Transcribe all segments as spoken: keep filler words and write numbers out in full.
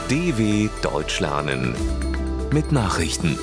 D W Deutsch lernen mit Nachrichten.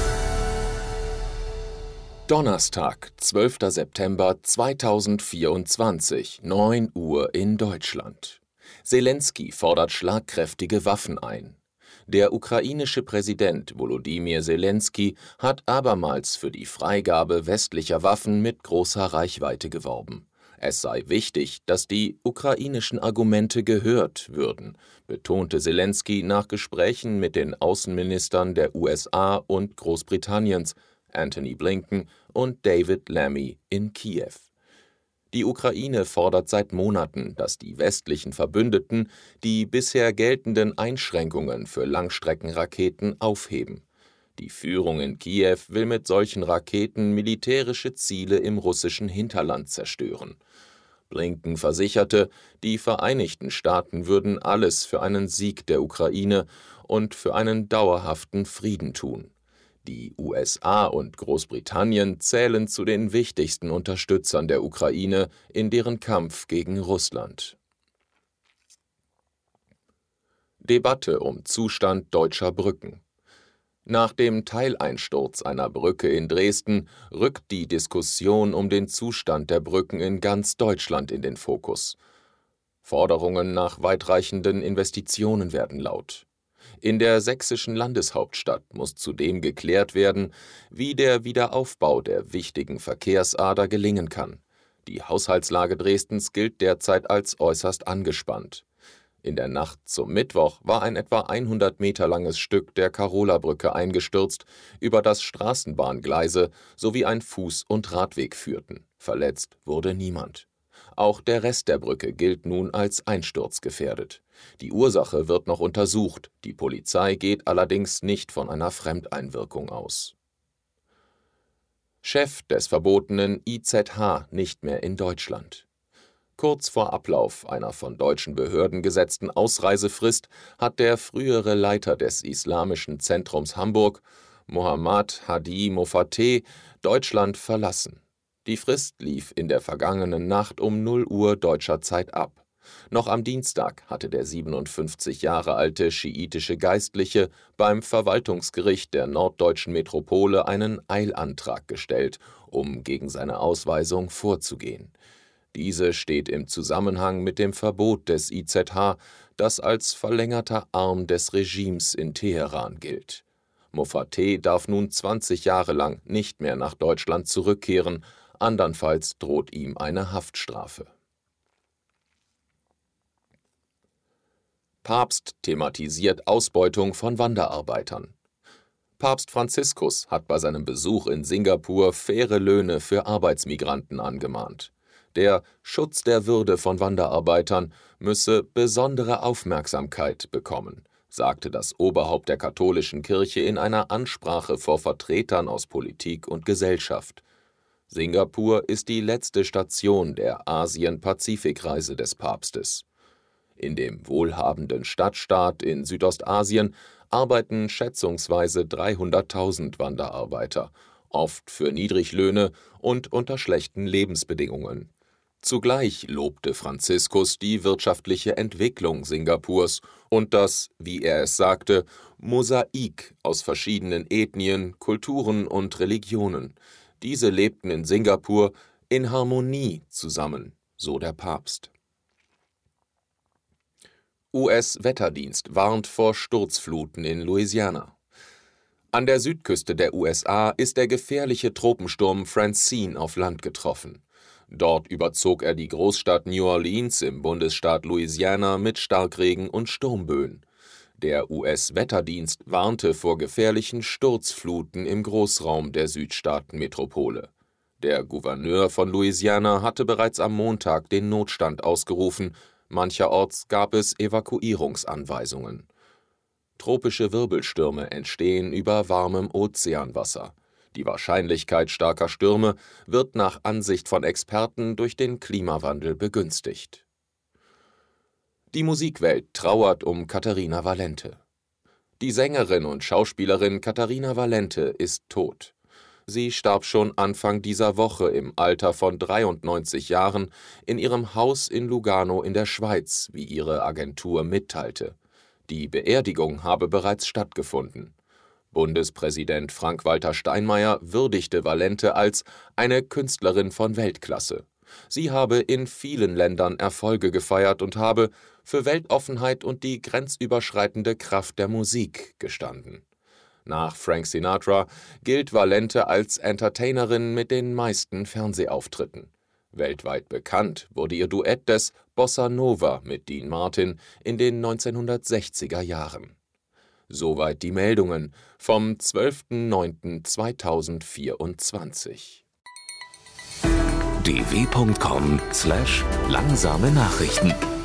Donnerstag, zwölfter September zweitausendvierundzwanzig, neun Uhr in Deutschland. Selenskyj fordert schlagkräftige Waffen ein. Der ukrainische Präsident Volodymyr Selenskyj hat abermals für die Freigabe westlicher Waffen mit großer Reichweite geworben. Es sei wichtig, dass die ukrainischen Argumente gehört würden, betonte Selenskyj nach Gesprächen mit den Außenministern der U S A und Großbritanniens, Antony Blinken und David Lammy in Kiew. Die Ukraine fordert seit Monaten, dass die westlichen Verbündeten die bisher geltenden Einschränkungen für Langstreckenraketen aufheben. Die Führung in Kiew will mit solchen Raketen militärische Ziele im russischen Hinterland zerstören. Blinken versicherte, die Vereinigten Staaten würden alles für einen Sieg der Ukraine und für einen dauerhaften Frieden tun. Die U S A und Großbritannien zählen zu den wichtigsten Unterstützern der Ukraine in deren Kampf gegen Russland. Debatte um Zustand deutscher Brücken. Nach dem Teileinsturz einer Brücke in Dresden rückt die Diskussion um den Zustand der Brücken in ganz Deutschland in den Fokus. Forderungen nach weitreichenden Investitionen werden laut. In der sächsischen Landeshauptstadt muss zudem geklärt werden, wie der Wiederaufbau der wichtigen Verkehrsader gelingen kann. Die Haushaltslage Dresdens gilt derzeit als äußerst angespannt. In der Nacht zum Mittwoch war ein etwa hundert Meter langes Stück der Karola-Brücke eingestürzt, über das Straßenbahngleise sowie ein Fuß- und Radweg führten. Verletzt wurde niemand. Auch der Rest der Brücke gilt nun als einsturzgefährdet. Die Ursache wird noch untersucht, die Polizei geht allerdings nicht von einer Fremdeinwirkung aus. Chef des verbotenen I Z H nicht mehr in Deutschland. Kurz vor Ablauf einer von deutschen Behörden gesetzten Ausreisefrist hat der frühere Leiter des Islamischen Zentrums Hamburg, Mohammad Hadi Mofateh, Deutschland verlassen. Die Frist lief in der vergangenen Nacht um null Uhr deutscher Zeit ab. Noch am Dienstag hatte der siebenundfünfzig Jahre alte schiitische Geistliche beim Verwaltungsgericht der norddeutschen Metropole einen Eilantrag gestellt, um gegen seine Ausweisung vorzugehen. Diese steht im Zusammenhang mit dem Verbot des I Z H, das als verlängerter Arm des Regimes in Teheran gilt. Mofateh darf nun zwanzig Jahre lang nicht mehr nach Deutschland zurückkehren, andernfalls droht ihm eine Haftstrafe. Papst thematisiert Ausbeutung von Wanderarbeitern. Papst Franziskus hat bei seinem Besuch in Singapur faire Löhne für Arbeitsmigranten angemahnt. Der Schutz der Würde von Wanderarbeitern müsse besondere Aufmerksamkeit bekommen, sagte das Oberhaupt der katholischen Kirche in einer Ansprache vor Vertretern aus Politik und Gesellschaft. Singapur ist die letzte Station der Asien-Pazifik-Reise des Papstes. In dem wohlhabenden Stadtstaat in Südostasien arbeiten schätzungsweise dreihunderttausend Wanderarbeiter, oft für Niedriglöhne und unter schlechten Lebensbedingungen. Zugleich lobte Franziskus die wirtschaftliche Entwicklung Singapurs und das, wie er es sagte, Mosaik aus verschiedenen Ethnien, Kulturen und Religionen. Diese lebten in Singapur in Harmonie zusammen, so der Papst. U S-Wetterdienst warnt vor Sturzfluten in Louisiana. An der Südküste der U S A ist der gefährliche Tropensturm Francine auf Land getroffen. Dort überzog er die Großstadt New Orleans im Bundesstaat Louisiana mit Starkregen und Sturmböen. Der U S-Wetterdienst warnte vor gefährlichen Sturzfluten im Großraum der Südstaatenmetropole. Der Gouverneur von Louisiana hatte bereits am Montag den Notstand ausgerufen, mancherorts gab es Evakuierungsanweisungen. Tropische Wirbelstürme entstehen über warmem Ozeanwasser. Die Wahrscheinlichkeit starker Stürme wird nach Ansicht von Experten durch den Klimawandel begünstigt. Die Musikwelt trauert um Caterina Valente. Die Sängerin und Schauspielerin Caterina Valente ist tot. Sie starb schon Anfang dieser Woche im Alter von dreiundneunzig Jahren in ihrem Haus in Lugano in der Schweiz, wie ihre Agentur mitteilte. Die Beerdigung habe bereits stattgefunden. Bundespräsident Frank-Walter Steinmeier würdigte Valente als eine Künstlerin von Weltklasse. Sie habe in vielen Ländern Erfolge gefeiert und habe für Weltoffenheit und die grenzüberschreitende Kraft der Musik gestanden. Nach Frank Sinatra gilt Valente als Entertainerin mit den meisten Fernsehauftritten. Weltweit bekannt wurde ihr Duett des Bossa Nova mit Dean Martin in den neunzehnhundertsechziger Jahren. Soweit die Meldungen vom zwölften neunten zweitausendvierundzwanzig. d w punkt com slash langsame Nachrichten